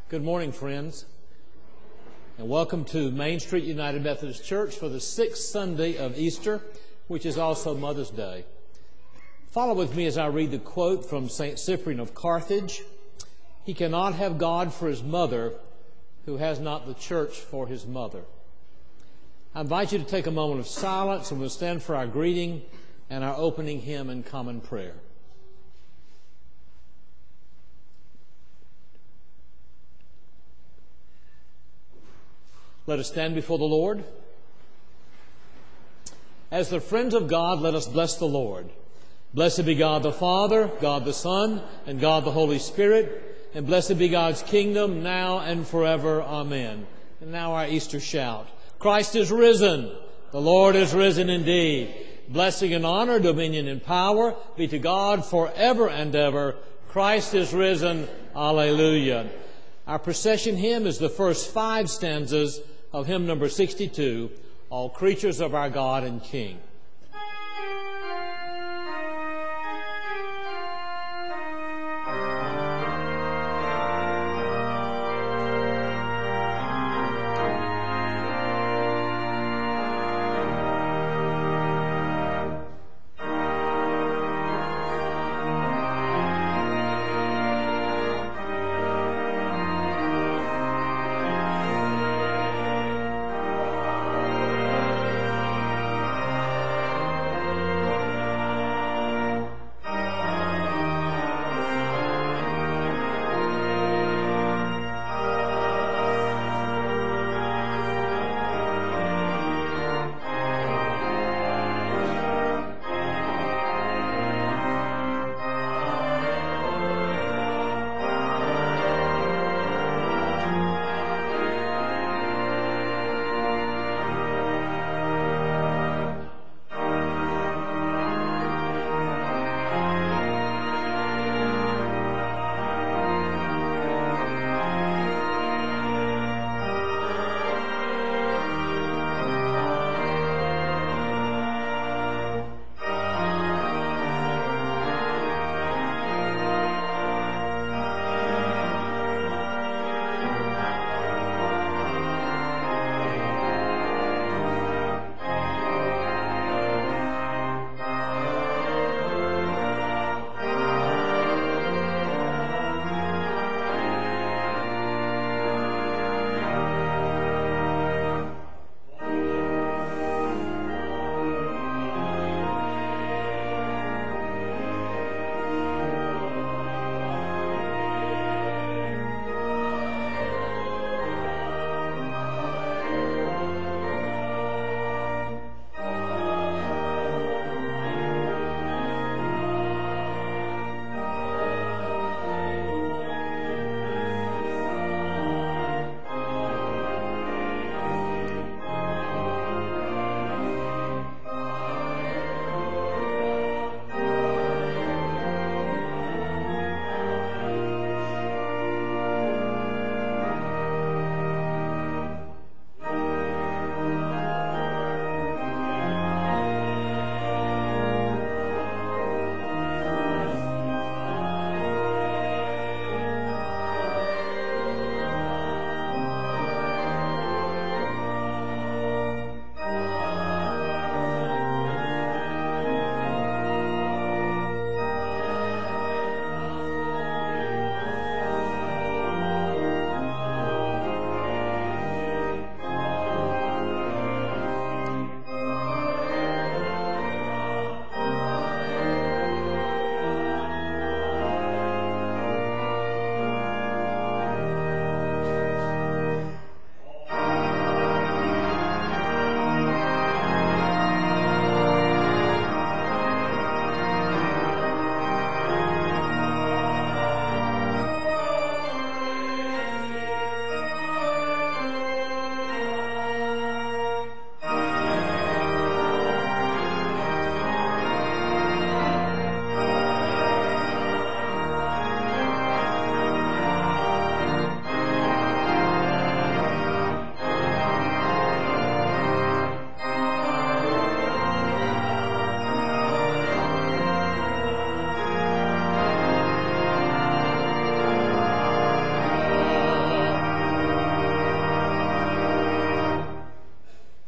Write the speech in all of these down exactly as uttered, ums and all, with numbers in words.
Good morning, friends, and welcome to Main Street United Methodist Church for the sixth Sunday of Easter, which is also Mother's Day. Follow with me as I read the quote from Saint Cyprian of Carthage. He cannot have God for his mother who has not the church for his mother. I invite you to take a moment of silence, and we'll stand for our greeting and our opening hymn and common prayer. Let us stand before the Lord. As the friends of God, let us bless the Lord. Blessed be God the Father, God the Son, and God the Holy Spirit, and blessed be God's kingdom now and forever. Amen. And now our Easter shout. Christ is risen. The Lord is risen indeed. Blessing and honor, dominion and power be to God forever and ever. Christ is risen. Alleluia. Our procession hymn is the first five stanzas of hymn number sixty-two, All Creatures of Our God and King.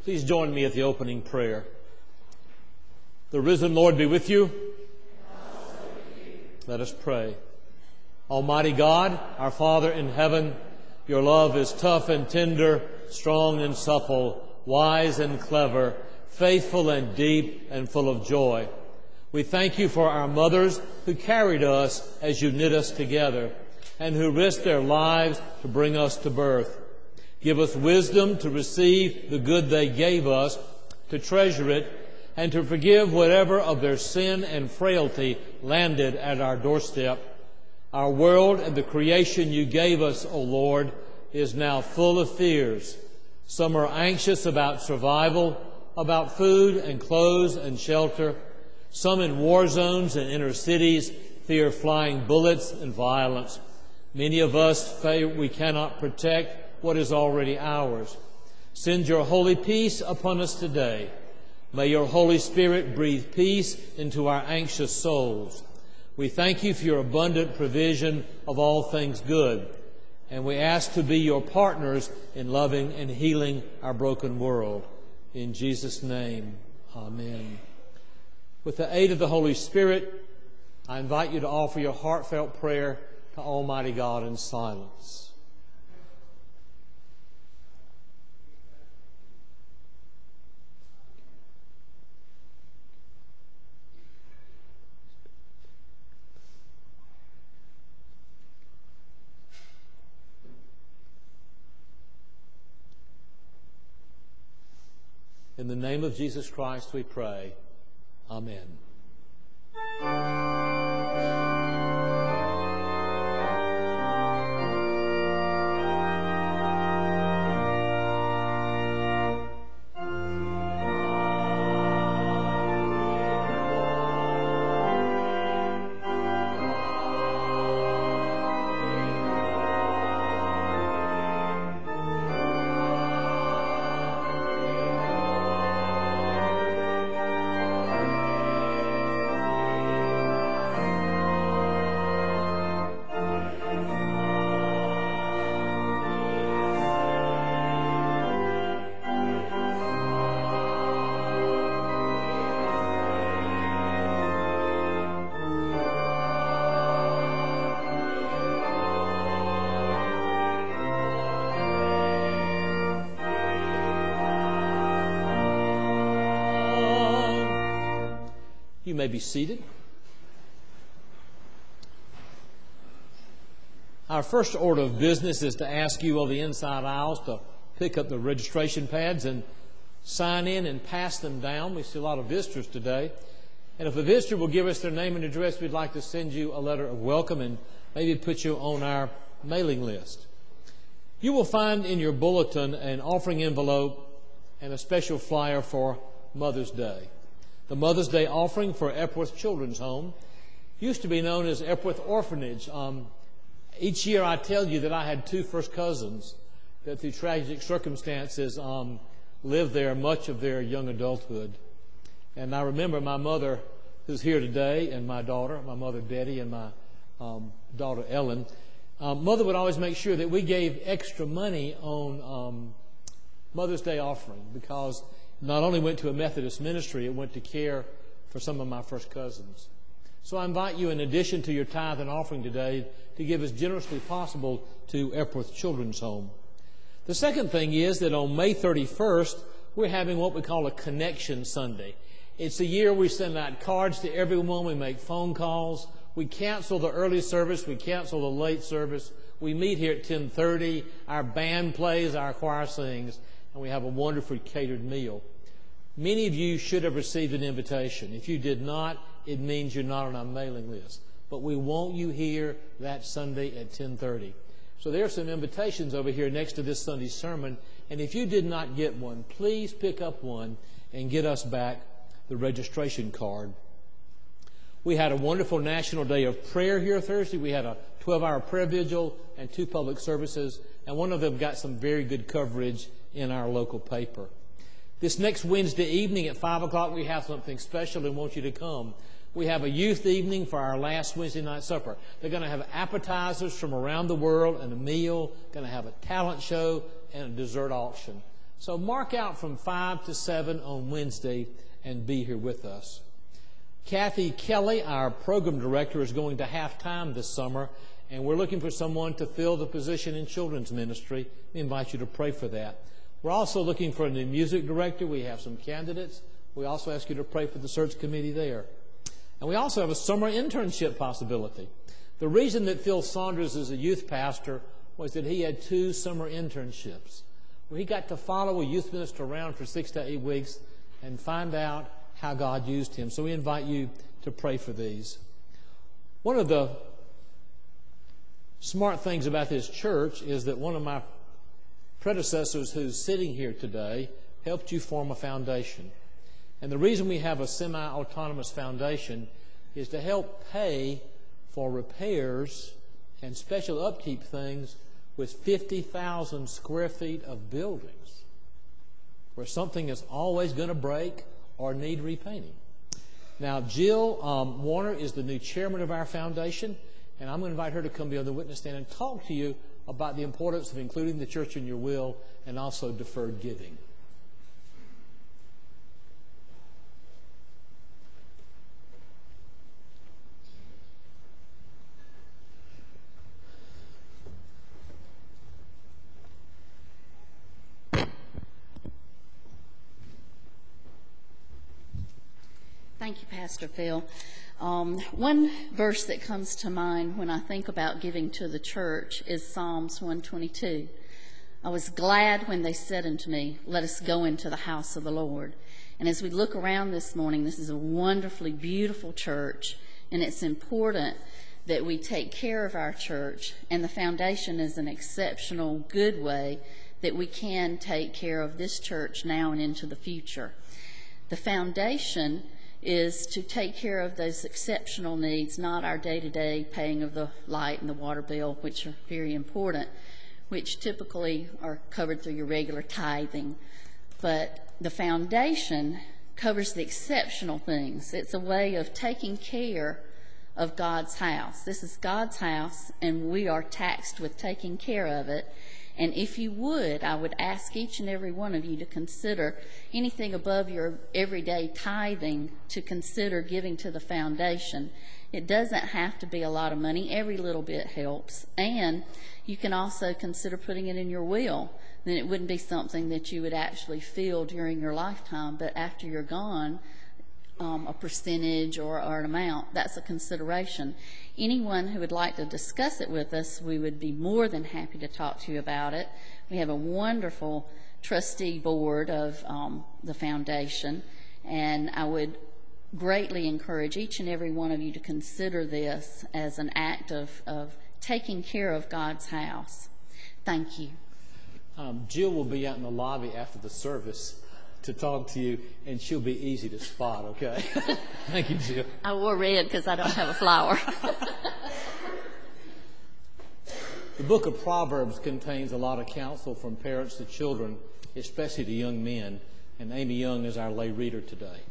Please join me at the opening prayer. The risen Lord be with you. Let us pray. Almighty God, our Father in heaven, your love is tough and tender, strong and supple, wise and clever, faithful and deep and full of joy. We thank you for our mothers who carried us as you knit us together and who risked their lives to bring us to birth. Give us wisdom to receive the good they gave us, to treasure it, and to forgive whatever of their sin and frailty landed at our doorstep. Our world and the creation you gave us, O Lord, is now full of fears. Some are anxious about survival, about food and clothes and shelter. Some in war zones and inner cities fear flying bullets and violence. Many of us fear we cannot protect what is already ours. Send your holy peace upon us today. May your Holy Spirit breathe peace into our anxious souls. We thank you for your abundant provision of all things good, and we ask to be your partners in loving and healing our broken world. In Jesus' name, amen. With the aid of the Holy Spirit, I invite you to offer your heartfelt prayer to Almighty God in silence. In the name of Jesus Christ we pray. Amen. You may be seated. Our first order of business is to ask you on the inside aisles to pick up the registration pads and sign in and pass them down. We see a lot of visitors today. And if a visitor will give us their name and address, we'd like to send you a letter of welcome and maybe put you on our mailing list. You will find in your bulletin an offering envelope and a special flyer for Mother's Day. The Mother's Day offering for Epworth Children's Home used to be known as Epworth Orphanage. Um, each year I tell you that I had two first cousins that through tragic circumstances um, lived there much of their young adulthood. And I remember my mother, who's here today, and my daughter, my mother Betty, and my um, daughter Ellen. Um, Mother would always make sure that we gave extra money on um, Mother's Day offering because not only went to a Methodist ministry, it went to care for some of my first cousins. So I invite you, in addition to your tithe and offering today, to give as generously possible to Epworth Children's Home. The second thing is that on May thirty-first, we're having what we call a Connection Sunday. It's a year we send out cards to everyone, we make phone calls, we cancel the early service, we cancel the late service, we meet here at ten thirty, our band plays, our choir sings, and we have a wonderful catered meal. Many of you should have received an invitation. If you did not, it means you're not on our mailing list. But we want you here that Sunday at ten thirty. So there are some invitations over here next to this Sunday's sermon. And if you did not get one, please pick up one and get us back the registration card. We had a wonderful National Day of Prayer here Thursday. We had a twelve-hour prayer vigil and two public services. And one of them got some very good coverage in our local paper. This next Wednesday evening at five o'clock, we have something special and want you to come. We have a youth evening for our last Wednesday night supper. They're going to have appetizers from around the world and a meal, going to have a talent show and a dessert auction. So mark out from five to seven on Wednesday and be here with us. Kathy Kelly, our program director, is going to half-time this summer, and we're looking for someone to fill the position in children's ministry. We invite you to pray for that. We're also looking for a new music director. We have some candidates. We also ask you to pray for the search committee there. And we also have a summer internship possibility. The reason that Phil Saunders is a youth pastor was that he had two summer internships where he got to follow a youth minister around for six to eight weeks and find out how God used him. So we invite you to pray for these. One of the smart things about this church is that one of my predecessors who's sitting here today helped you form a foundation. And the reason we have a semi-autonomous foundation is to help pay for repairs and special upkeep things with fifty thousand square feet of buildings where something is always going to break or need repainting. Now, Jill um, Warner is the new chairman of our foundation, and I'm going to invite her to come be on the witness stand and talk to you about the importance of including the church in your will and also deferred giving. Thank you, Pastor Phil. Um, one verse that comes to mind when I think about giving to the church is Psalms one twenty-two. I was glad when they said unto me, let us go into the house of the Lord. And as we look around this morning, this is a wonderfully beautiful church, and it's important that we take care of our church, and the foundation is an exceptional, good way that we can take care of this church now and into the future. The foundation is to take care of those exceptional needs, not our day-to-day paying of the light and the water bill, which are very important, which typically are covered through your regular tithing. But the foundation covers the exceptional things. It's a way of taking care of God's house. This is God's house, and we are taxed with taking care of it. And if you would, I would ask each and every one of you to consider anything above your everyday tithing to consider giving to the foundation. It doesn't have to be a lot of money. Every little bit helps. And you can also consider putting it in your will. Then it wouldn't be something that you would actually feel during your lifetime, but after you're gone, Um, a percentage or, or an amount, that's a consideration. Anyone who would like to discuss it with us, we would be more than happy to talk to you about it. We have a wonderful trustee board of um, the foundation, and I would greatly encourage each and every one of you to consider this as an act of, of taking care of God's house. Thank you. Um, Jill will be out in the lobby after the service to talk to you, and she'll be easy to spot, okay? Thank you, Jill. I wore red because I don't have a flower. The book of Proverbs contains a lot of counsel from parents to children, especially to young men, and Amy Young is our lay reader today.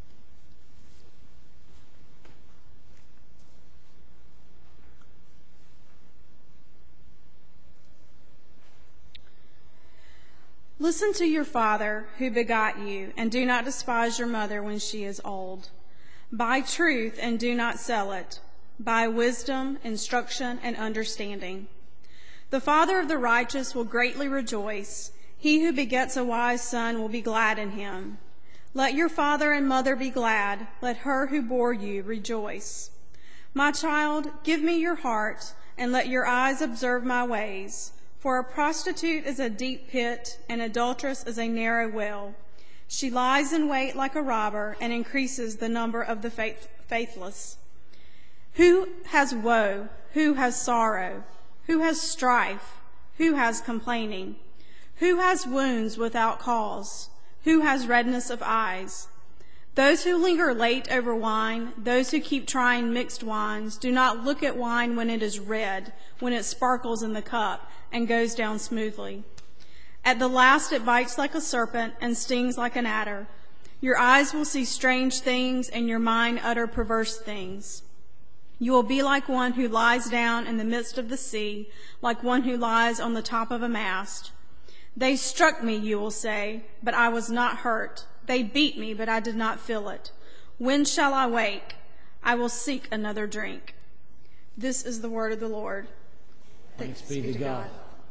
Listen to your father who begot you, and do not despise your mother when she is old. Buy truth and do not sell it. Buy wisdom, instruction, and understanding. The father of the righteous will greatly rejoice. He who begets a wise son will be glad in him. Let your father and mother be glad. Let her who bore you rejoice. My child, give me your heart, and let your eyes observe my ways. For a prostitute is a deep pit, and adulteress is a narrow well. She lies in wait like a robber and increases the number of the faith, faithless. Who has woe? Who has sorrow? Who has strife? Who has complaining? Who has wounds without cause? Who has redness of eyes? Those who linger late over wine, those who keep trying mixed wines, do not look at wine when it is red, when it sparkles in the cup and goes down smoothly. At the last it bites like a serpent and stings like an adder. Your eyes will see strange things, and your mind utter perverse things. You will be like one who lies down in the midst of the sea, like one who lies on the top of a mast. They struck me, you will say, but I was not hurt. They beat me, but I did not feel it. When shall I wake? I will seek another drink. This is the word of the Lord. Thanks, Thanks be to God. God.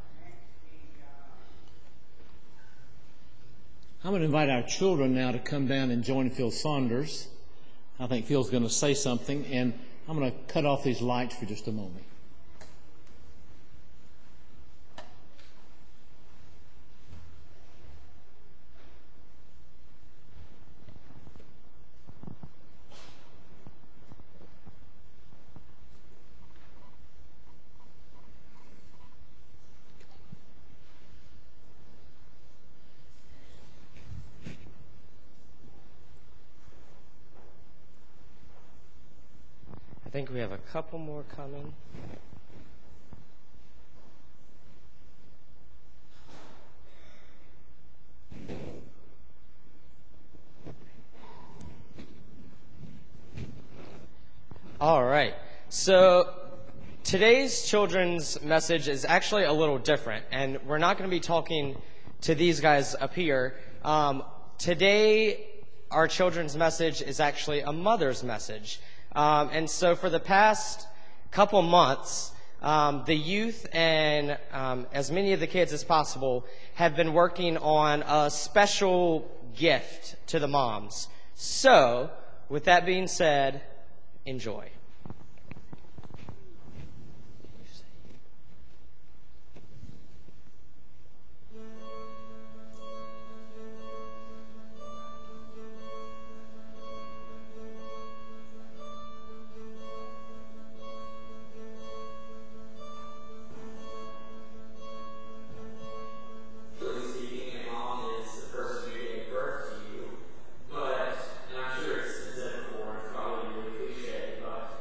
I'm going to invite our children now to come down and join Phil Saunders. I think Phil's going to say something, and I'm going to cut off these lights for just a moment. I think we have a couple more coming. All right. So today's children's message is actually a little different, and we're not going to be talking to these guys up here. Um, today, our children's message is actually a mother's message. Um, and so for the past couple months, um, the youth and um, as many of the kids as possible have been working on a special gift to the moms. So, with that being said, enjoy. But, and I'm sure it's said before, it's probably really cliche, but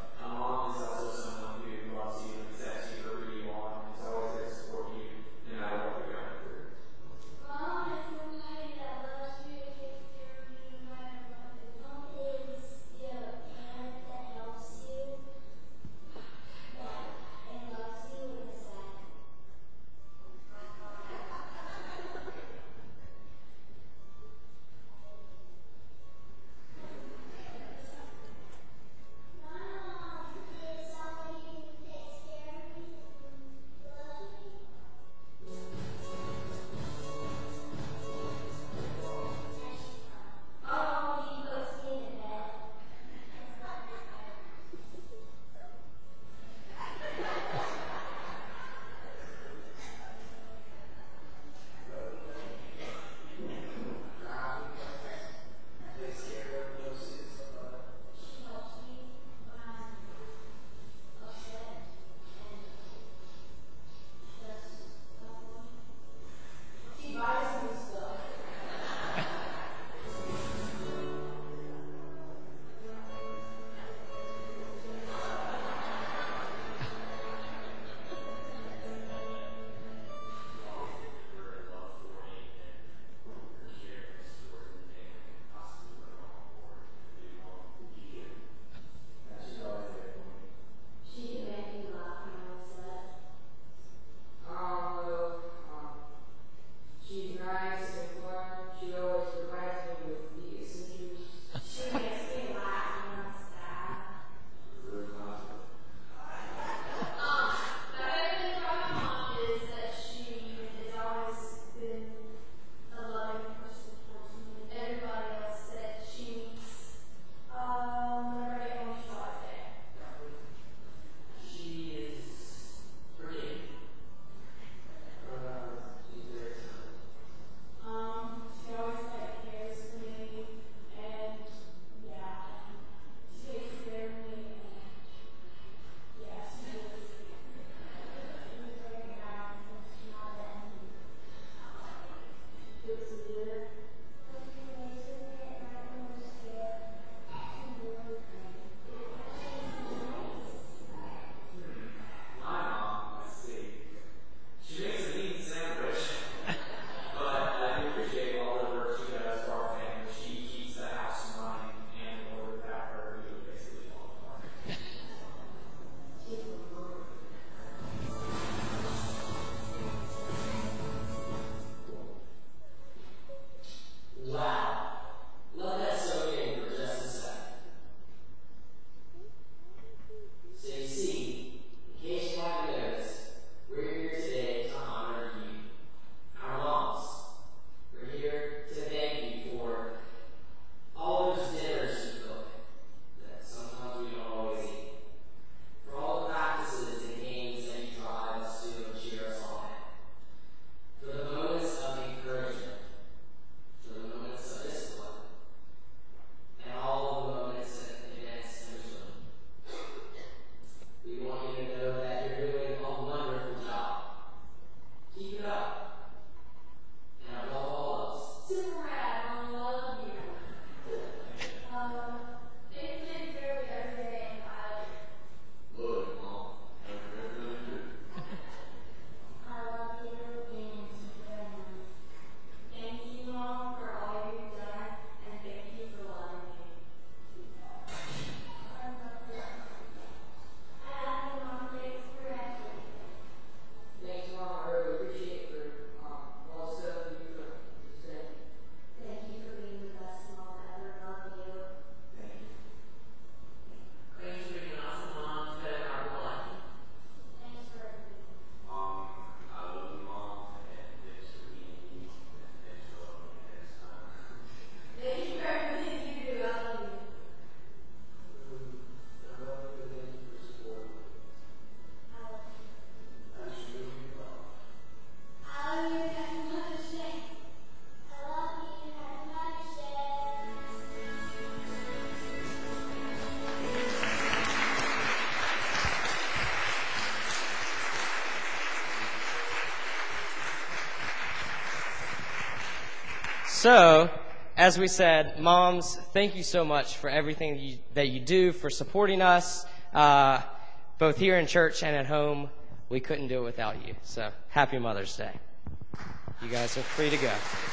So, as we said, moms, thank you so much for everything that you, that you do, for supporting us, uh, both here in church and at home. We couldn't do it without you. So, happy Mother's Day. You guys are free to go.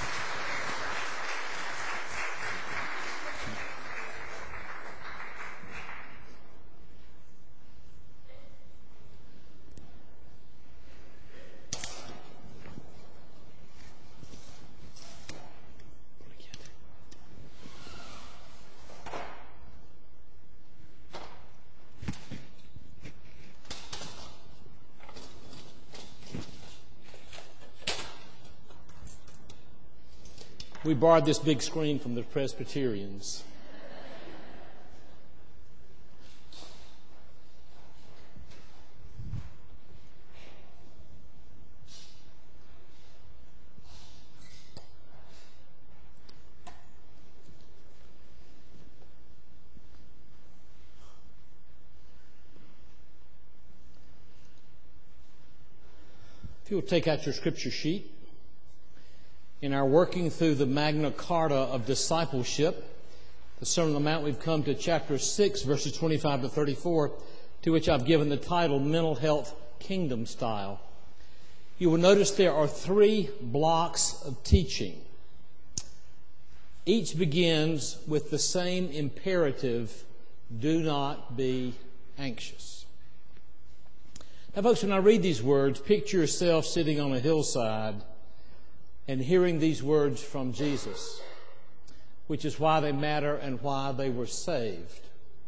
We borrowed this big screen from the Presbyterians. If you'll take out your scripture sheet. In our working through the Magna Carta of discipleship, the Sermon on the Mount, we've come to chapter six, verses twenty-five to thirty-four, to which I've given the title, Mental Health Kingdom Style. You will notice there are three blocks of teaching. Each begins with the same imperative, do not be anxious. Now, folks, when I read these words, picture yourself sitting on a hillside and hearing these words from Jesus, which is why they matter and why they were saved.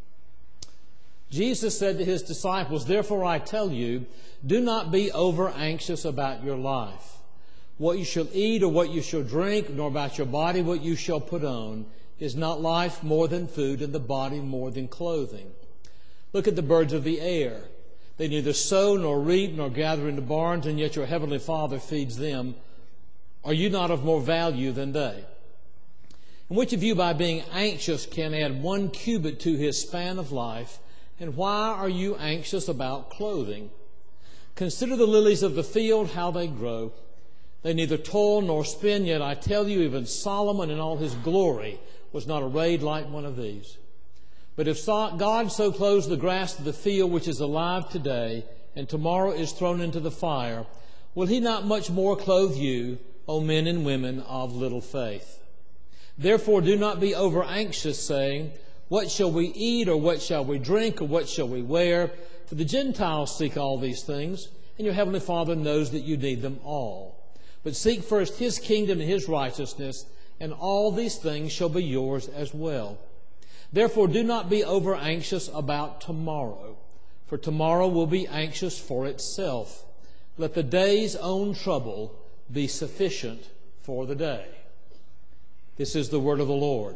Jesus said to his disciples, "Therefore I tell you, do not be over anxious about your life, what you shall eat or what you shall drink, nor about your body what you shall put on. Is not life more than food, and the body more than clothing? Look at the birds of the air. They neither sow nor reap nor gather into barns, and yet your heavenly Father feeds them. Are you not of more value than they? And which of you, by being anxious, can add one cubit to his span of life? And why are you anxious about clothing? Consider the lilies of the field, how they grow. They neither toil nor spin, yet I tell you, even Solomon in all his glory was not arrayed like one of these. But if God so clothes the grass of the field, which is alive today, and tomorrow is thrown into the fire, will he not much more clothe you, O men and women of little faith? Therefore do not be over anxious, saying, what shall we eat, or what shall we drink, or what shall we wear? For the Gentiles seek all these things, and your heavenly Father knows that you need them all. But seek first his kingdom and his righteousness, and all these things shall be yours as well. Therefore do not be over anxious about tomorrow, for tomorrow will be anxious for itself. Let the day's own trouble be sufficient for the day." This is the word of the Lord.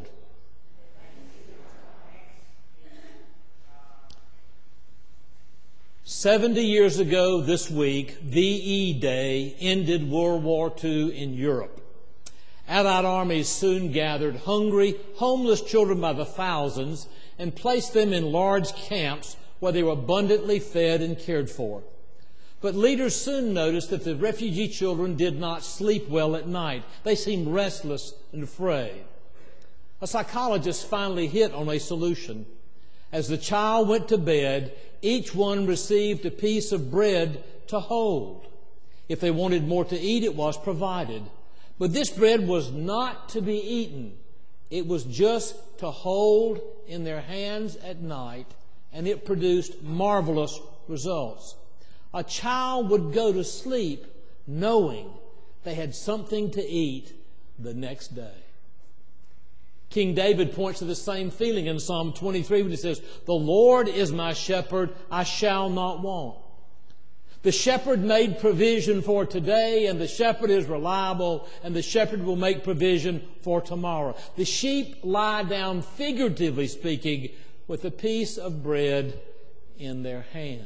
Seventy years ago this week, V E Day ended World War Two in Europe. Allied armies soon gathered hungry, homeless children by the thousands and placed them in large camps where they were abundantly fed and cared for. But leaders soon noticed that the refugee children did not sleep well at night. They seemed restless and afraid. A psychologist finally hit on a solution. As the child went to bed, each one received a piece of bread to hold. If they wanted more to eat, it was provided. But this bread was not to be eaten. It was just to hold in their hands at night, and it produced marvelous results. A child would go to sleep knowing they had something to eat the next day. King David points to the same feeling in Psalm twenty-three when he says, "The Lord is my shepherd, I shall not want." The shepherd made provision for today, and the shepherd is reliable, and the shepherd will make provision for tomorrow. The sheep lie down, figuratively speaking, with a piece of bread in their hand.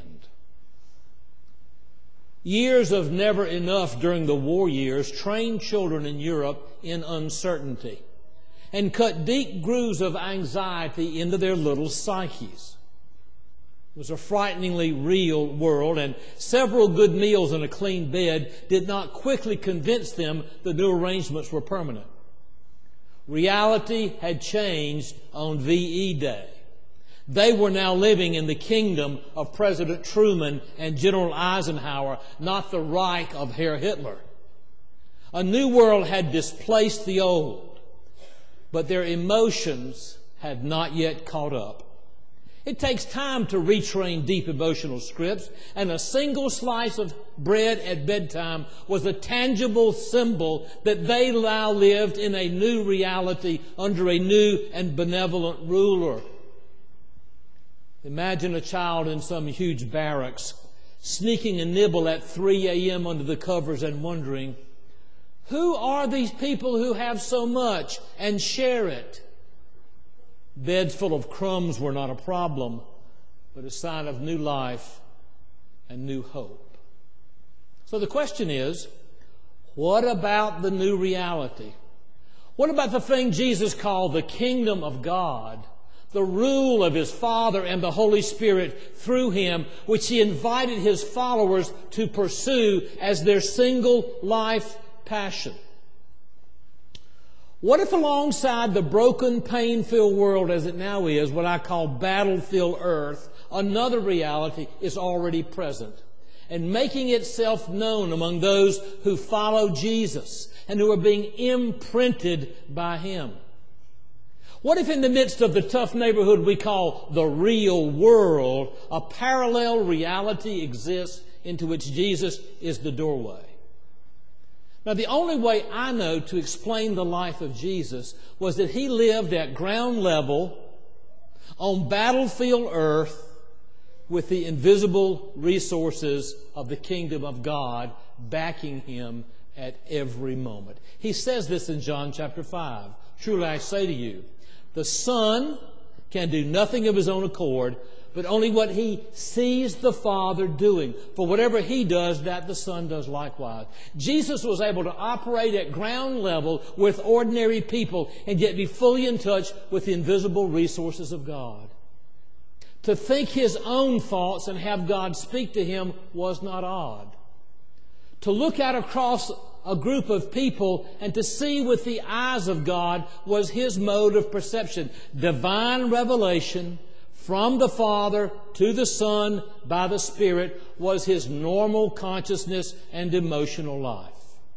Years of never enough during the war years trained children in Europe in uncertainty and cut deep grooves of anxiety into their little psyches. It was a frighteningly real world, and several good meals and a clean bed did not quickly convince them the new arrangements were permanent. Reality had changed on V E Day. They were now living in the kingdom of President Truman and General Eisenhower, not the Reich of Herr Hitler. A new world had displaced the old, but their emotions had not yet caught up. It takes time to retrain deep emotional scripts, and a single slice of bread at bedtime was a tangible symbol that they now lived in a new reality under a new and benevolent ruler. Imagine a child in some huge barracks sneaking a nibble at three a.m. under the covers and wondering, who are these people who have so much and share it? Beds full of crumbs were not a problem, but a sign of new life and new hope. So the question is, what about the new reality? What about the thing Jesus called the kingdom of God, the rule of His Father and the Holy Spirit through Him, which He invited His followers to pursue as their single life passion? What if alongside the broken, pain-filled world as it now is, what I call battlefield earth, another reality is already present and making itself known among those who follow Jesus and who are being imprinted by Him? What if in the midst of the tough neighborhood we call the real world, a parallel reality exists into which Jesus is the doorway? Now, the only way I know to explain the life of Jesus was that He lived at ground level on battlefield earth with the invisible resources of the kingdom of God backing Him at every moment. He says this in John chapter five. Truly I say to you, the Son can do nothing of His own accord, but only what He sees the Father doing. For whatever He does, that the Son does likewise. Jesus was able to operate at ground level with ordinary people and yet be fully in touch with the invisible resources of God. To think His own thoughts and have God speak to Him was not odd. To look out across a group of people and to see with the eyes of God was His mode of perception. Divine revelation from the Father to the Son by the Spirit was His normal consciousness and emotional life.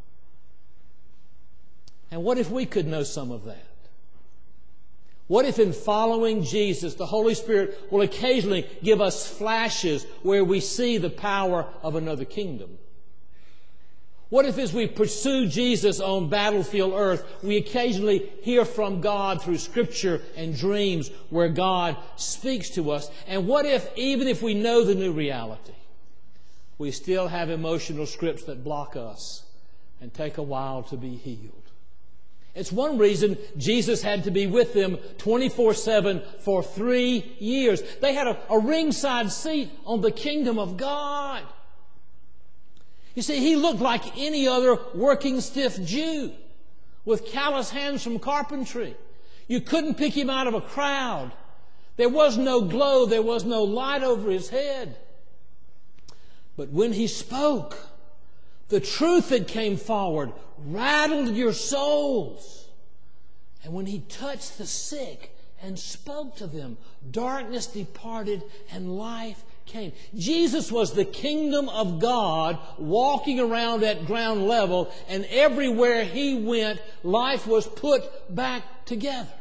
And what if we could know some of that? What if in following Jesus, the Holy Spirit will occasionally give us flashes where we see the power of another kingdom? What if as we pursue Jesus on battlefield earth, we occasionally hear from God through Scripture and dreams where God speaks to us? And what if, even if we know the new reality, we still have emotional scripts that block us and take a while to be healed? It's one reason Jesus had to be with them twenty-four seven for three years. They had a, a ringside seat on the kingdom of God. You see, He looked like any other working stiff Jew with callous hands from carpentry. You couldn't pick Him out of a crowd. There was no glow. There was no light over His head. But when He spoke, the truth that came forward rattled your souls. And when He touched the sick and spoke to them, darkness departed and life came. Jesus was the kingdom of God walking around at ground level, and everywhere He went, life was put back together.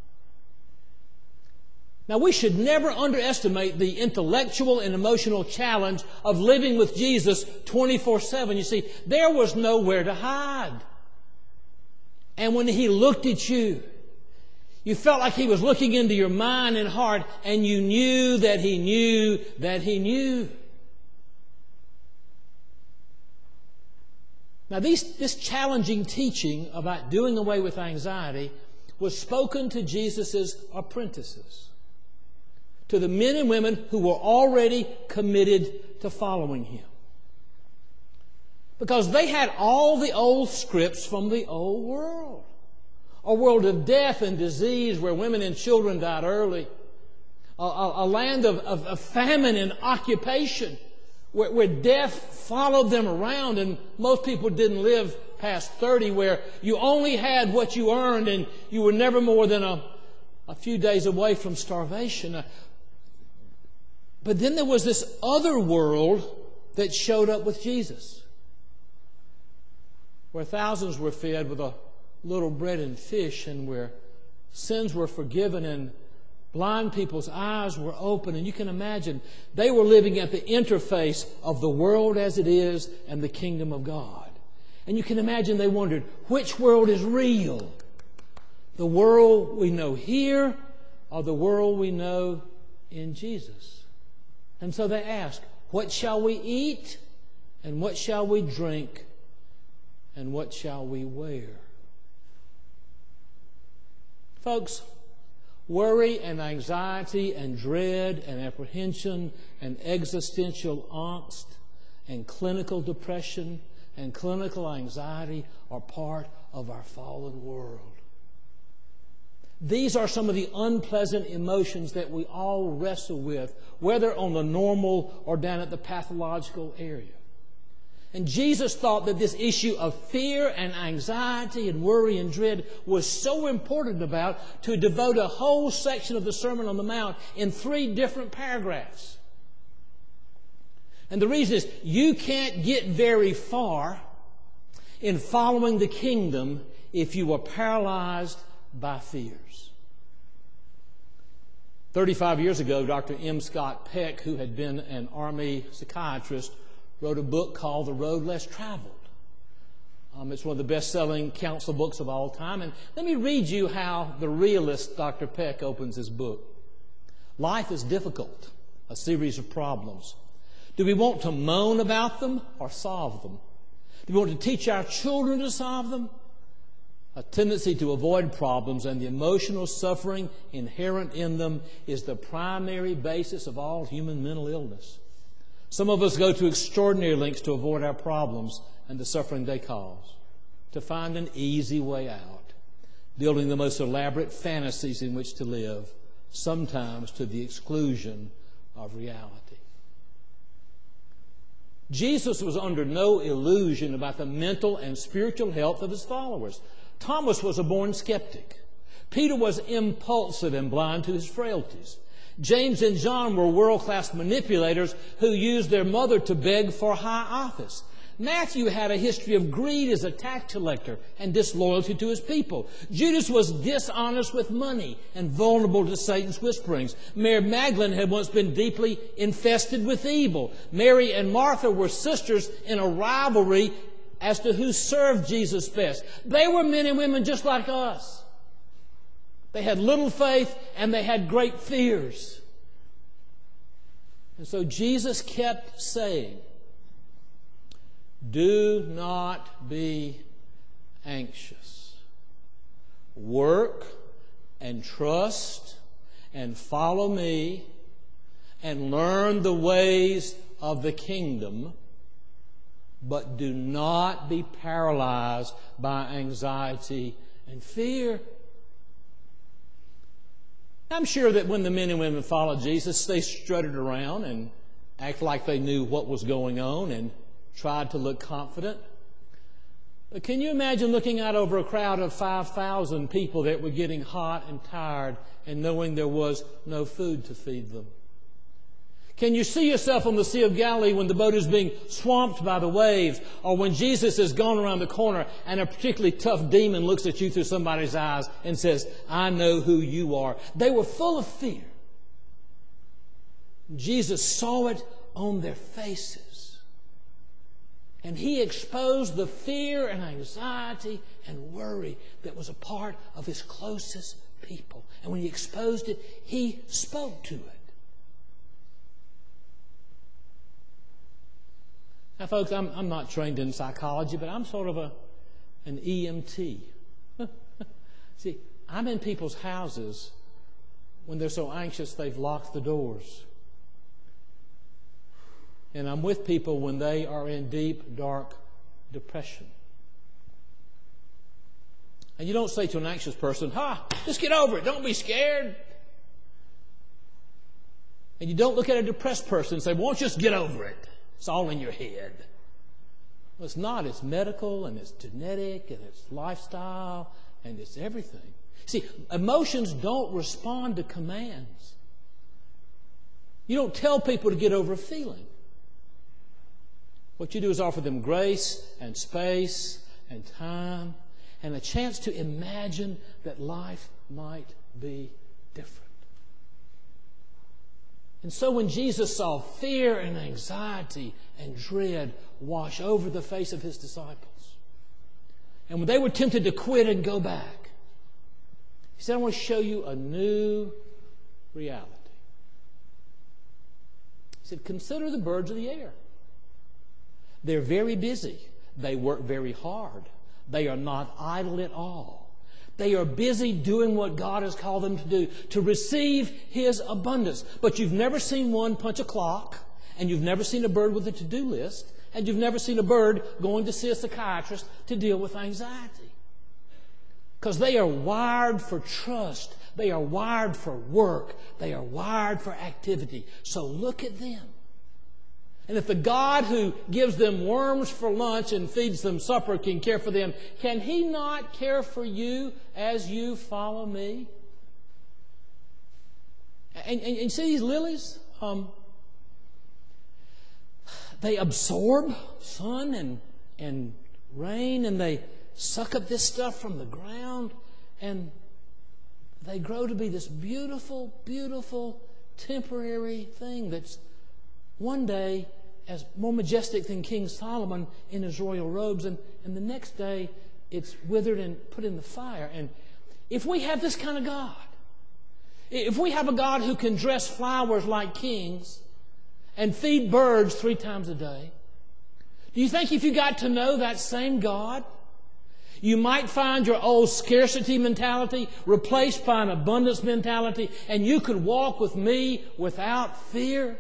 Now, we should never underestimate the intellectual and emotional challenge of living with Jesus twenty-four seven. You see, there was nowhere to hide. And when He looked at you, you felt like He was looking into your mind and heart, and you knew that He knew that He knew. Now, these, this challenging teaching about doing away with anxiety was spoken to Jesus' apprentices, to the men and women who were already committed to following Him. Because they had all the old scripts from the old world. A world of death and disease where women and children died early. A, a, a land of, of, of famine and occupation where, where death followed them around, and most people didn't live past thirty where you only had what you earned and you were never more than a, a few days away from starvation. But then there was this other world that showed up with Jesus, where thousands were fed with a little bread and fish, and where sins were forgiven and blind people's eyes were open. And you can imagine they were living at the interface of the world as it is and the kingdom of God. And you can imagine they wondered, which world is real? The world we know here or the world we know in Jesus? And so they asked, what shall we eat? And what shall we drink? And what shall we wear? Folks, worry and anxiety and dread and apprehension and existential angst and clinical depression and clinical anxiety are part of our fallen world. These are some of the unpleasant emotions that we all wrestle with, whether on the normal or down at the pathological area. And Jesus thought that this issue of fear and anxiety and worry and dread was so important about to devote a whole section of the Sermon on the Mount in three different paragraphs. And the reason is you can't get very far in following the kingdom if you are paralyzed by fears. Thirty-five years ago, Doctor M. Scott Peck, who had been an Army psychiatrist, wrote a book called The Road Less Traveled. Um, it's one of the best-selling counsel books of all time. And let me read you how the realist Doctor Peck opens his book. Life is difficult, a series of problems. Do we want to moan about them or solve them? Do we want to teach our children to solve them? A tendency to avoid problems and the emotional suffering inherent in them is the primary basis of all human mental illness. Some of us go to extraordinary lengths to avoid our problems and the suffering they cause, to find an easy way out, building the most elaborate fantasies in which to live, sometimes to the exclusion of reality. Jesus was under no illusion about the mental and spiritual health of his followers. Thomas was a born skeptic. Peter was impulsive and blind to his frailties. James and John were world-class manipulators who used their mother to beg for high office. Matthew had a history of greed as a tax collector and disloyalty to his people. Judas was dishonest with money and vulnerable to Satan's whisperings. Mary Magdalene had once been deeply infested with evil. Mary and Martha were sisters in a rivalry as to who served Jesus best. They were men and women just like us. They had little faith and they had great fears. And so Jesus kept saying, do not be anxious. Work and trust and follow me and learn the ways of the kingdom, but do not be paralyzed by anxiety and fear. I'm sure that when the men and women followed Jesus, they strutted around and acted like they knew what was going on and tried to look confident. But can you imagine looking out over a crowd of five thousand people that were getting hot and tired and knowing there was no food to feed them? Can you see yourself on the Sea of Galilee when the boat is being swamped by the waves, or when Jesus has gone around the corner and a particularly tough demon looks at you through somebody's eyes and says, I know who you are? They were full of fear. Jesus saw it on their faces. And he exposed the fear and anxiety and worry that was a part of his closest people. And when he exposed it, he spoke to it. Now, folks, I'm, I'm not trained in psychology, but I'm sort of a, an E M T. See, I'm in people's houses when they're so anxious they've locked the doors. And I'm with people when they are in deep, dark depression. And you don't say to an anxious person, ha, just get over it, don't be scared. And you don't look at a depressed person and say, well, won't you just get over it? It's all in your head. Well, it's not. It's medical, and it's genetic, and it's lifestyle, and it's everything. See, emotions don't respond to commands. You don't tell people to get over a feeling. What you do is offer them grace and space and time and a chance to imagine that life might be different. And so when Jesus saw fear and anxiety and dread wash over the face of his disciples, and when they were tempted to quit and go back, he said, I want to show you a new reality. He said, consider the birds of the air. They're very busy. They work very hard. They are not idle at all. They are busy doing what God has called them to do, to receive His abundance. But you've never seen one punch a clock, and you've never seen a bird with a to-do list, and you've never seen a bird going to see a psychiatrist to deal with anxiety. Because they are wired for trust. They are wired for work. They are wired for activity. So look at them. And if the God who gives them worms for lunch and feeds them supper can care for them, can He not care for you as you follow me? And, and, and you see these lilies? Um, they absorb sun and, and rain, and they suck up this stuff from the ground, and they grow to be this beautiful, beautiful, temporary thing that's one day as more majestic than King Solomon in his royal robes, and, and the next day it's withered and put in the fire. And if we have this kind of God, if we have a God who can dress flowers like kings and feed birds three times a day, do you think if you got to know that same God, you might find your old scarcity mentality replaced by an abundance mentality, and you could walk with me without fear?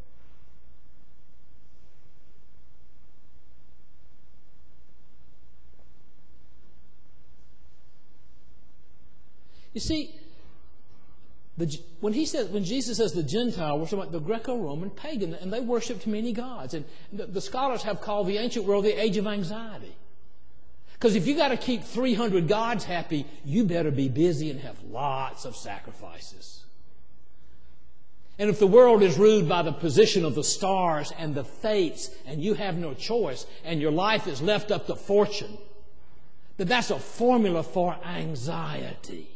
You see, the, when he says, when Jesus says the Gentile, we're talking about the Greco-Roman pagan, and they worshipped many gods. And the, the scholars have called the ancient world the age of anxiety. Because if you got to keep three hundred gods happy, you better be busy and have lots of sacrifices. And if the world is ruled by the position of the stars and the fates, and you have no choice, and your life is left up to fortune, then that's a formula for anxiety.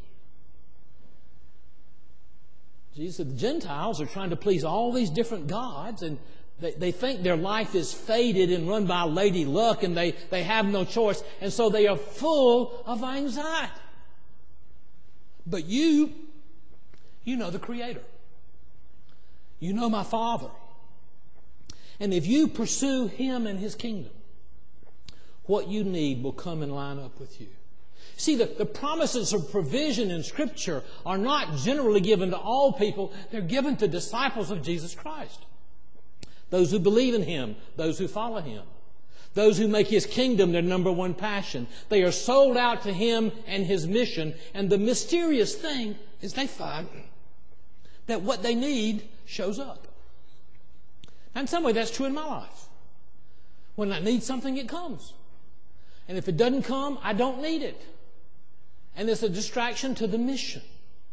Jesus said the Gentiles are trying to please all these different gods, and they, they think their life is fated and run by Lady Luck, and they, they have no choice, and so they are full of anxiety. But you, you know the Creator. You know my Father. And if you pursue Him and His kingdom, what you need will come and line up with you. See, the, the promises of provision in Scripture are not generally given to all people. They're given to disciples of Jesus Christ. Those who believe in Him, those who follow Him, those who make His kingdom their number one passion. They are sold out to Him and His mission. And the mysterious thing is they find that what they need shows up. And in some way that's true in my life. When I need something, it comes. And if it doesn't come, I don't need it. And it's a distraction to the mission.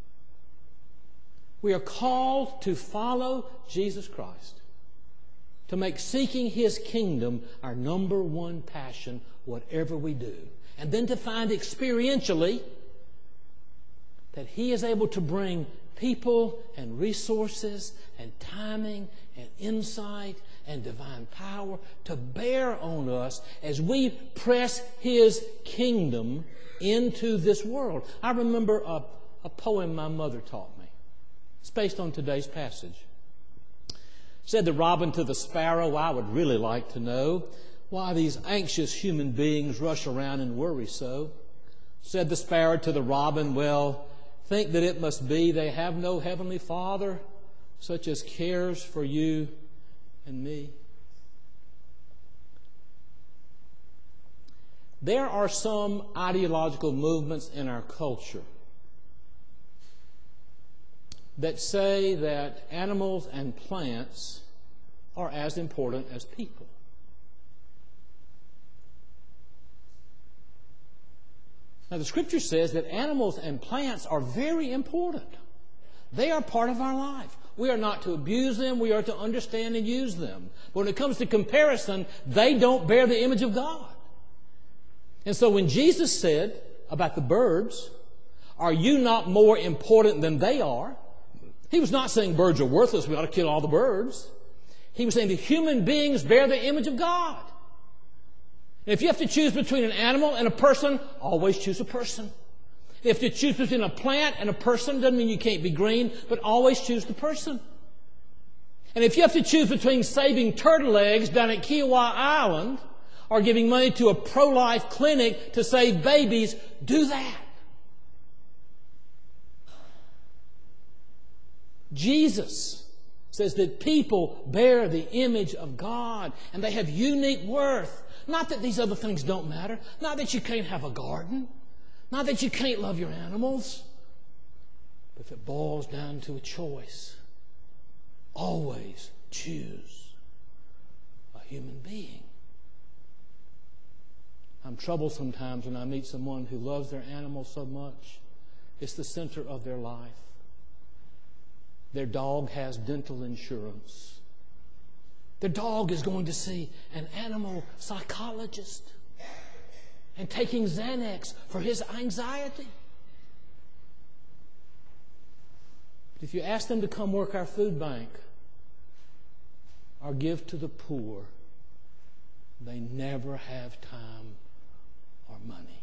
We are called to follow Jesus Christ, to make seeking His kingdom our number one passion, whatever we do. And then to find experientially that He is able to bring people and resources and timing and insight and divine power to bear on us as we press His kingdom into this world. I remember a, a poem my mother taught me. It's based on today's passage. Said the robin to the sparrow, I would really like to know why these anxious human beings rush around and worry so. Said the sparrow to the robin, well, think that it must be they have no heavenly Father such as cares for you and me. There are some ideological movements in our culture that say that animals and plants are as important as people. Now, the Scripture says that animals and plants are very important. They are part of our life. We are not to abuse them. We are to understand and use them. But when it comes to comparison, they don't bear the image of God. And so when Jesus said about the birds, "Are you not more important than they are?" He was not saying birds are worthless, we ought to kill all the birds. He was saying that human beings bear the image of God. And if you have to choose between an animal and a person, always choose a person. If you choose between a plant and a person, doesn't mean you can't be green, but always choose the person. And if you have to choose between saving turtle eggs down at Kiowa Island or giving money to a pro-life clinic to save babies, do that. Jesus says that people bear the image of God and they have unique worth. Not that these other things don't matter. Not that you can't have a garden. Not that you can't love your animals. But if it boils down to a choice, always choose a human being. I'm troubled sometimes when I meet someone who loves their animals so much. It's the center of their life. Their dog has dental insurance. Their dog is going to see an animal psychologist and taking Xanax for his anxiety. But if you ask them to come work our food bank or give to the poor, they never have time or money.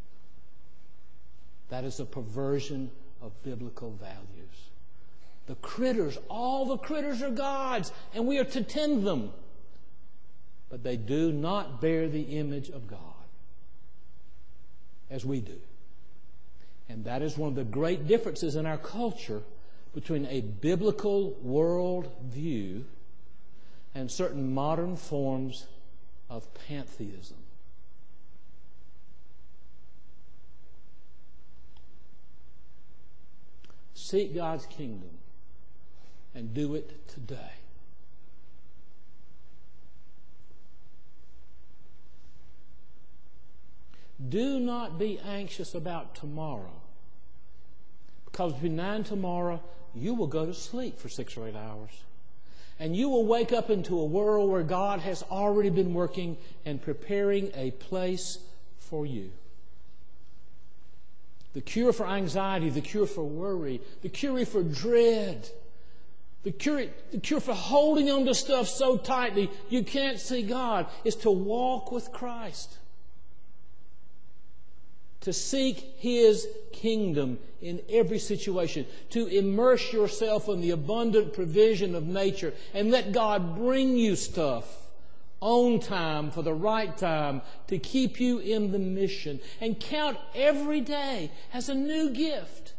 That is a perversion of biblical values. The critters, all the critters are God's, and we are to tend them. But they do not bear the image of God as we do. And that is one of the great differences in our culture between a biblical world view and certain modern forms of pantheism. Seek God's kingdom and do it today. Do not be anxious about tomorrow, because between now and tomorrow, you will go to sleep for six or eight hours. And you will wake up into a world where God has already been working and preparing a place for you. The cure for anxiety, the cure for worry, the cure for dread, the cure, the cure for holding on to stuff so tightly you can't see God is to walk with Christ. To seek His kingdom in every situation. To immerse yourself in the abundant provision of nature and let God bring you stuff on time for the right time to keep you in the mission. And count every day as a new gift.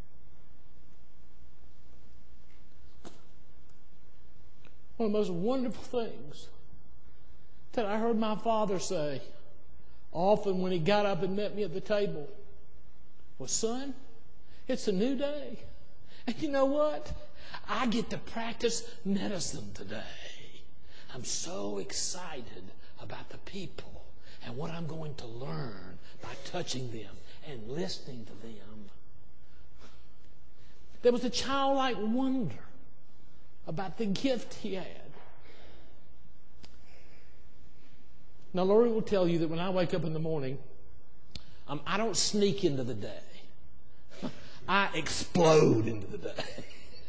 One of the most wonderful things that I heard my father say often when he got up and met me at the table was, "Son, it's a new day. And you know what? I get to practice medicine today. I'm so excited about the people and what I'm going to learn by touching them and listening to them." There was a childlike wonder about the gift he had. Now, Lori will tell you that when I wake up in the morning, um, I don't sneak into the day. I explode into the day.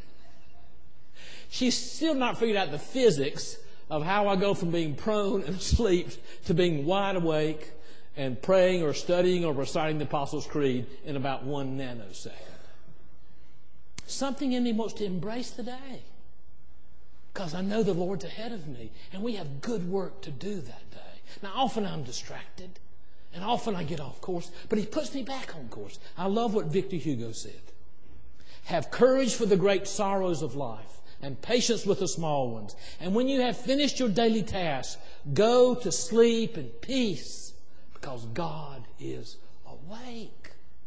She's still not figured out the physics of how I go from being prone and asleep to being wide awake and praying or studying or reciting the Apostles' Creed in about one nanosecond. Something in me wants to embrace the day because I know the Lord's ahead of me and we have good work to do that day. Now, often I'm distracted, and often I get off course, but He puts me back on course. I love what Victor Hugo said. Have courage for the great sorrows of life, and patience with the small ones. And when you have finished your daily tasks, go to sleep in peace, because God is awake.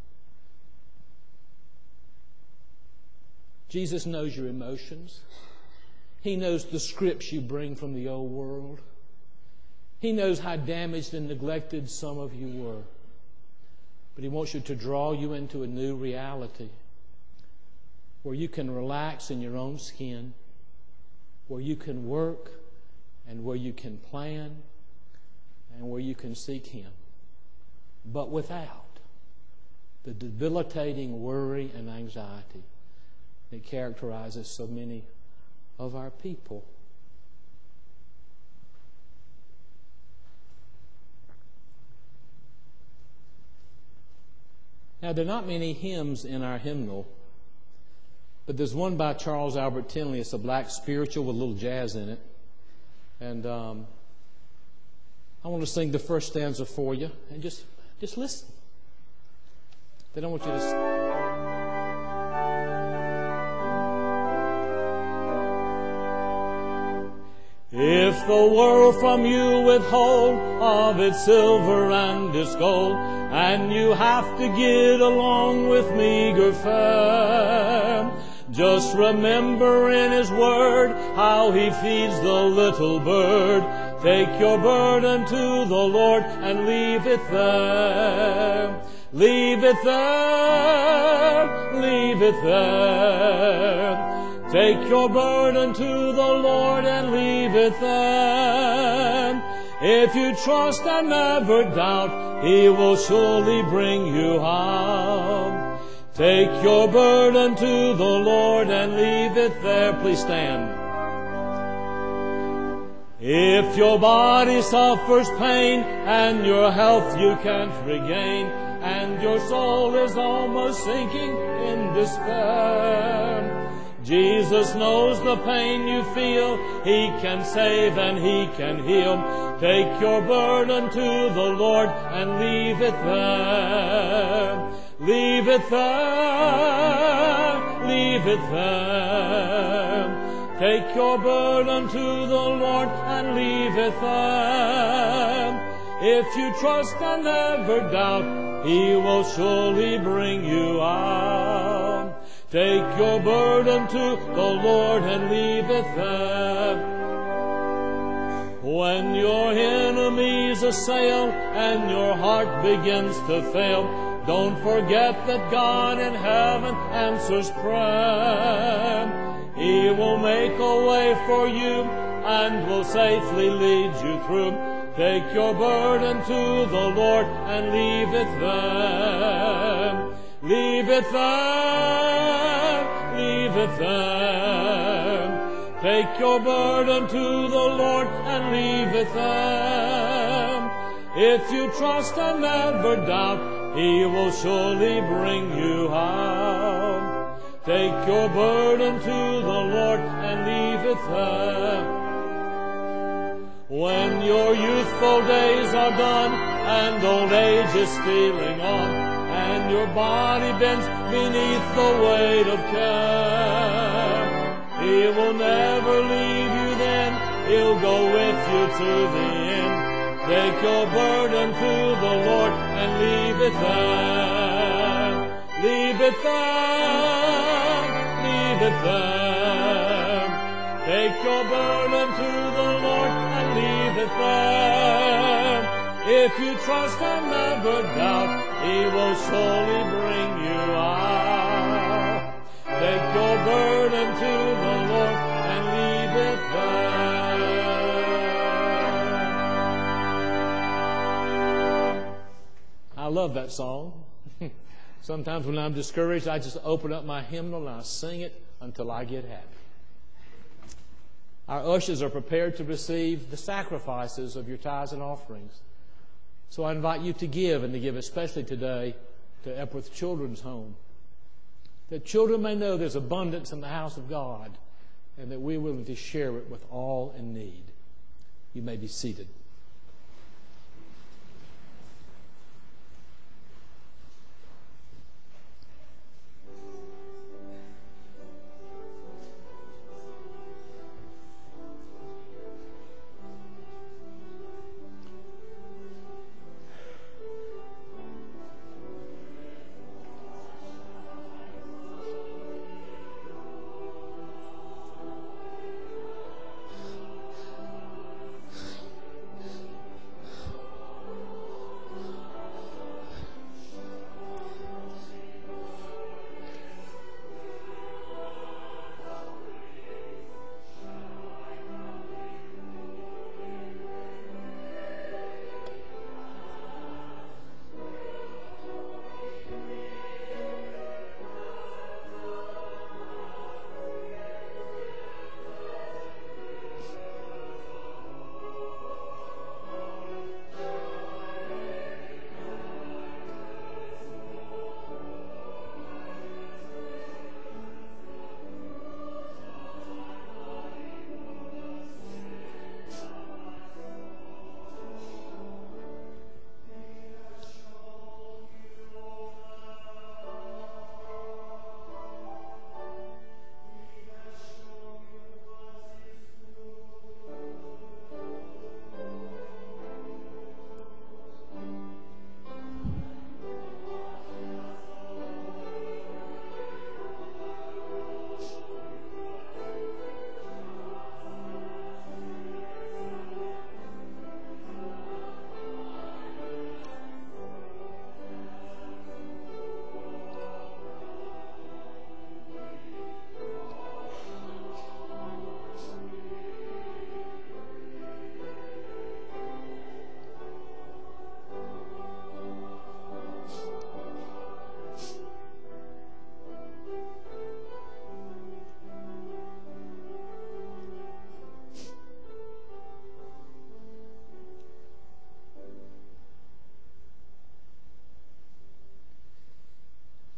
Jesus knows your emotions. He knows the scripts you bring from the old world. He knows how damaged and neglected some of you were. but He wants you to draw you into a new reality where you can relax in your own skin, where you can work and where you can plan and where you can seek Him, but without the debilitating worry and anxiety that characterizes so many of our people. Now, there are not many hymns in our hymnal, but there's one by Charles Albert Tindley. It's a black spiritual with a little jazz in it. And um, I want to sing the first stanza for you, and just, just listen. Then I want you to... If the world from you withhold of its silver and its gold, and you have to get along with meager fare, just remember in His Word how He feeds the little bird. Take your burden to the Lord and leave it there. Leave it there, leave it there. Take your burden to the Lord and leave it there. If you trust and never doubt, He will surely bring you out. Take your burden to the Lord and leave it there. Please stand. If your body suffers pain and your health you can't regain, and your soul is almost sinking in despair, Jesus knows the pain you feel. He can save and He can heal. Take your burden to the Lord and leave it there. Leave it there. Leave it there. Take your burden to the Lord and leave it there. If you trust and never doubt, He will surely bring you out. Take your burden to the Lord and leave it there. When your enemies assail and your heart begins to fail, don't forget that God in heaven answers prayer. He will make a way for you and will safely lead you through. Take your burden to the Lord and leave it there. Leave it there, leave it there. Take your burden to the Lord and leave it there. If you trust and never doubt, He will surely bring you out. Take your burden to the Lord and leave it there. When your youthful days are done and old age is stealing on, and your body bends beneath the weight of care, He will never leave you then. He'll go with you to the end. Take your burden to the Lord and leave it there. Leave it there. Leave it there. Take your burden to the Lord and leave it there. If you trust and never doubt, He will surely bring you out. Take your burden to the Lord and leave it there. I love that song. Sometimes when I'm discouraged, I just open up my hymnal and I sing it until I get happy. Our ushers are prepared to receive the sacrifices of your tithes and offerings. So I invite you to give, and to give especially today to Epworth Children's Home, that children may know there's abundance in the house of God, and that we're willing to share it with all in need. You may be seated.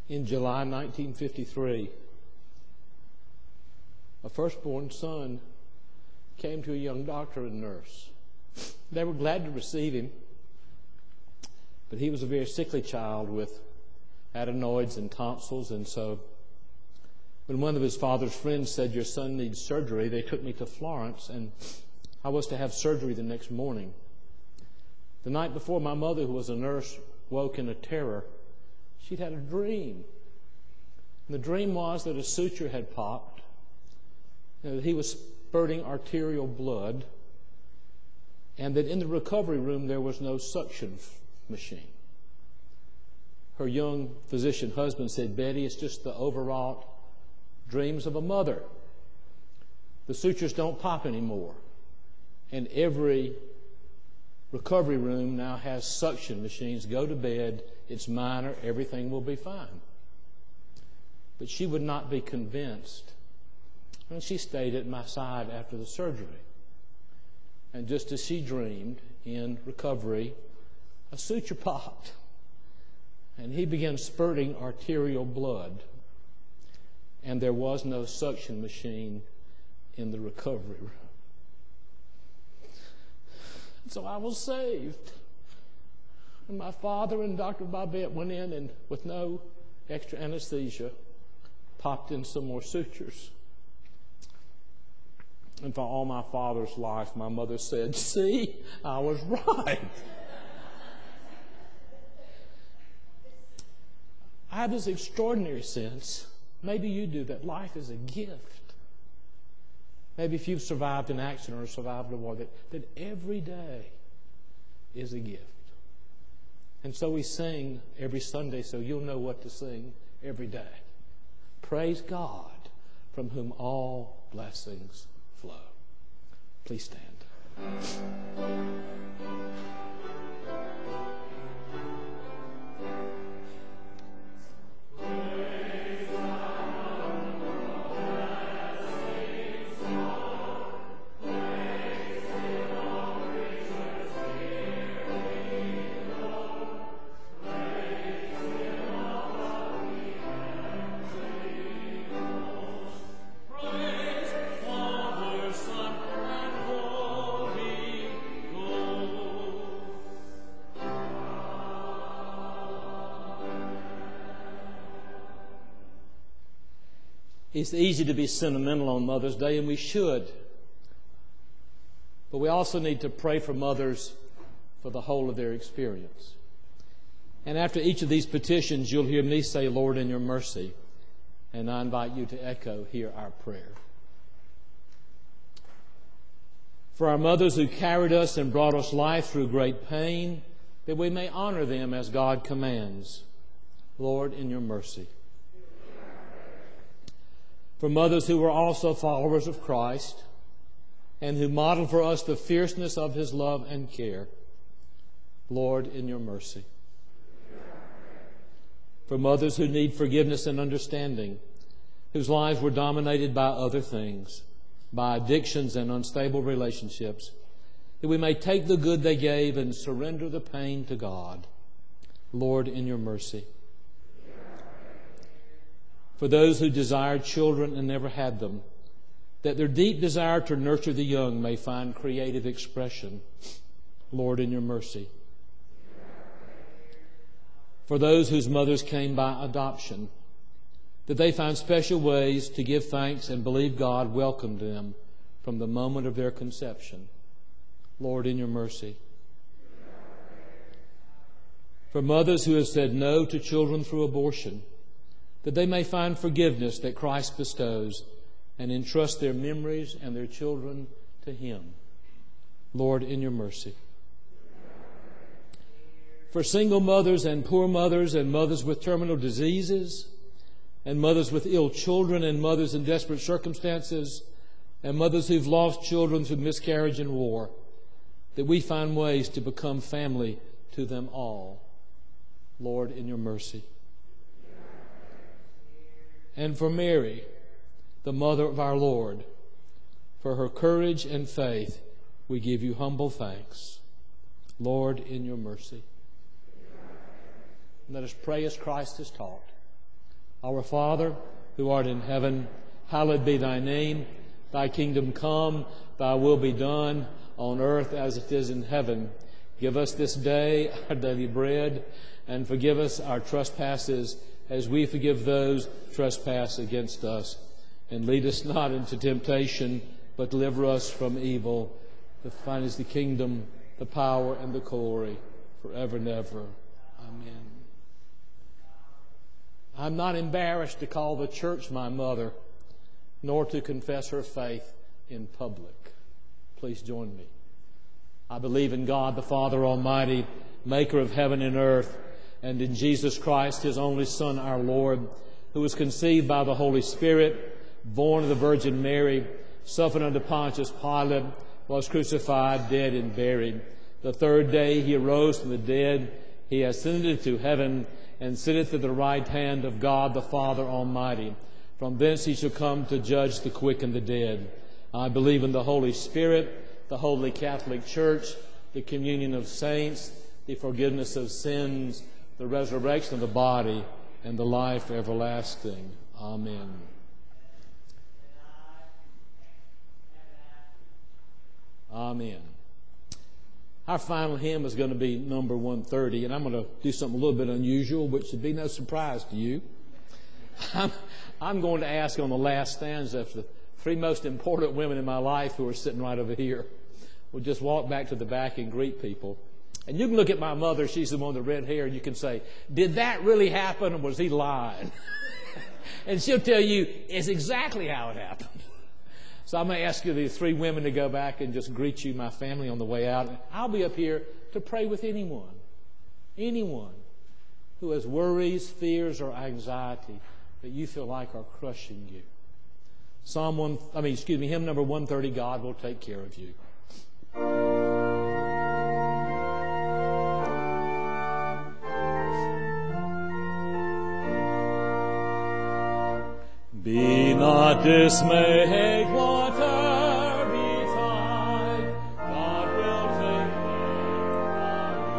in July nineteen fifty-three, a firstborn son came to a young doctor and nurse. They were glad to receive him, but he was a very sickly child with adenoids and tonsils, and so when one of his father's friends said, "Your son needs surgery," they took me to Florence, and I was to have surgery the next morning. The night before, my mother, who was a nurse, woke in a terror. She'd had a dream. And the dream was that a suture had popped, and that he was spurting arterial blood, and that in the recovery room there was no suction f- machine. Her young physician husband said, "Betty, it's just the overwrought dreams of a mother. The sutures don't pop anymore. And every recovery room now has suction machines. Go to bed. It's minor. Everything will be fine." But she would not be convinced. And she stayed at my side after the surgery. And just as she dreamed, in recovery, a suture popped. And he began spurting arterial blood. And there was no suction machine in the recovery room. So I was saved. And my father and Doctor Bobette went in and, with no extra anesthesia, popped in some more sutures. And for all my father's life, my mother said, "See, I was right." I have this extraordinary sense, maybe you do, that life is a gift. Maybe if you've survived an accident or survived a war, that, that every day is a gift. And so we sing every Sunday, so you'll know what to sing every day. Praise God, from whom all blessings flow. Please stand. It's easy to be sentimental on Mother's Day, and we should. But we also need to pray for mothers for the whole of their experience. And after each of these petitions, you'll hear me say, "Lord, in your mercy." And I invite you to echo here our prayer. For our mothers who carried us and brought us life through great pain, that we may honor them as God commands. Lord, in your mercy. For mothers who were also followers of Christ and who modeled for us the fierceness of His love and care, Lord, in your mercy. For mothers who need forgiveness and understanding, whose lives were dominated by other things, by addictions and unstable relationships, that we may take the good they gave and surrender the pain to God, Lord, in your mercy. For those who desired children and never had them, that their deep desire to nurture the young may find creative expression, Lord, in your mercy. For those whose mothers came by adoption, that they find special ways to give thanks and believe God welcomed them from the moment of their conception, Lord, in your mercy. For mothers who have said no to children through abortion, that they may find forgiveness that Christ bestows and entrust their memories and their children to Him. Lord, in your mercy. For single mothers and poor mothers and mothers with terminal diseases and mothers with ill children and mothers in desperate circumstances and mothers who've lost children through miscarriage and war, that we find ways to become family to them all. Lord, in your mercy. And for Mary, the mother of our Lord, for her courage and faith, we give you humble thanks. Lord, in your mercy. Let us pray as Christ has taught. Our Father, who art in heaven, hallowed be thy name. Thy kingdom come, thy will be done, on earth as it is in heaven. Give us this day our daily bread, and forgive us our trespasses, as we forgive those who trespass against us. And lead us not into temptation, but deliver us from evil. For thine is the kingdom, the power, and the glory, forever and ever. Amen. I'm not embarrassed to call the church my mother, nor to confess her faith in public. Please join me. I believe in God, the Father Almighty, maker of heaven and earth, and in Jesus Christ, his only Son, our Lord, who was conceived by the Holy Spirit, born of the Virgin Mary, suffered under Pontius Pilate, was crucified, dead, and buried. The third day he arose from the dead. He ascended to heaven and sitteth at the right hand of God the Father Almighty. From thence he shall come to judge the quick and the dead. I believe in the Holy Spirit, the Holy Catholic Church, the communion of saints, the forgiveness of sins, the resurrection of the body, and the life everlasting. Amen. Amen. Our final hymn is going to be number one thirty, and I'm going to do something a little bit unusual, which should be no surprise to you. I'm, I'm going to ask on the last stanza if the three most important women in my life, who are sitting right over here, will just walk back to the back and greet people. And you can look at my mother, she's the one with the red hair, and you can say, did that really happen, or was he lying? And she'll tell you, it's exactly how it happened. So I'm going to ask you, the three women, to go back and just greet you, my family, on the way out. I'll be up here to pray with anyone, anyone who has worries, fears, or anxiety that you feel like are crushing you. Psalm one, I mean, excuse me, hymn number one thirty, God will take care of you. Be not dismayed, whate'er betide, God will take care of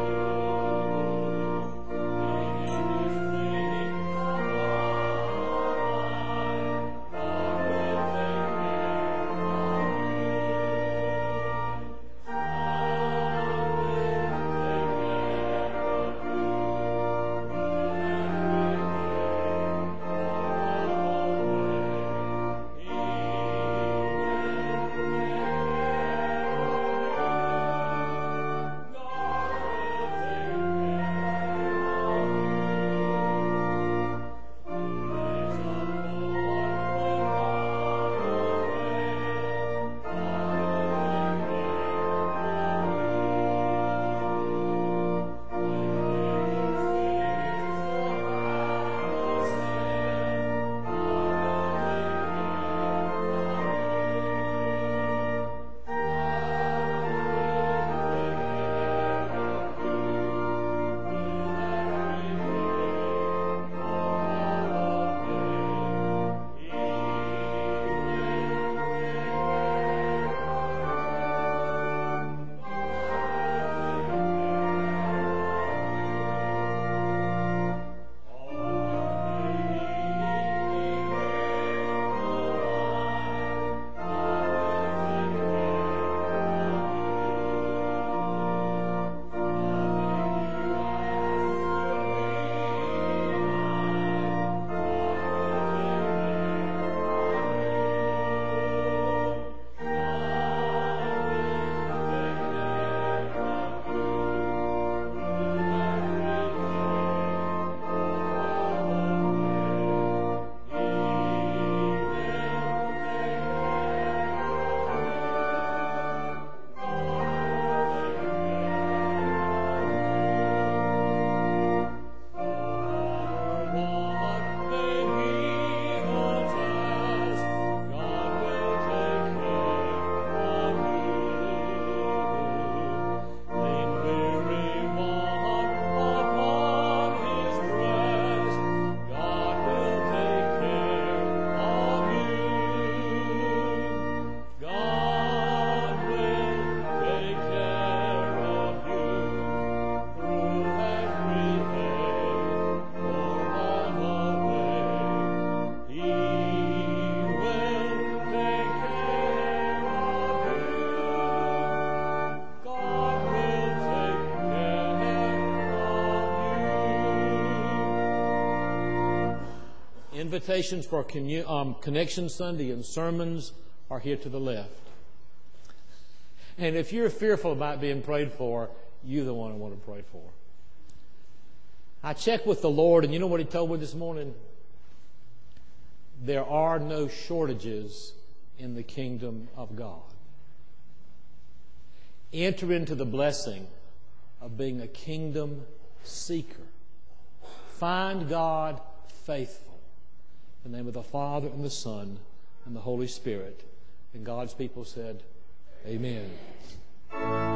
you. Be dismayed, God will take care of you. invitations for commu- um, Connection Sunday and sermons are here to the left. And if you're fearful about being prayed for, you're the one I want to pray for. I checked with the Lord, and you know what He told me this morning? There are no shortages in the kingdom of God. Enter into the blessing of being a kingdom seeker. Find God faithful. In the name of the Father, and the Son, and the Holy Spirit. And God's people said, Amen.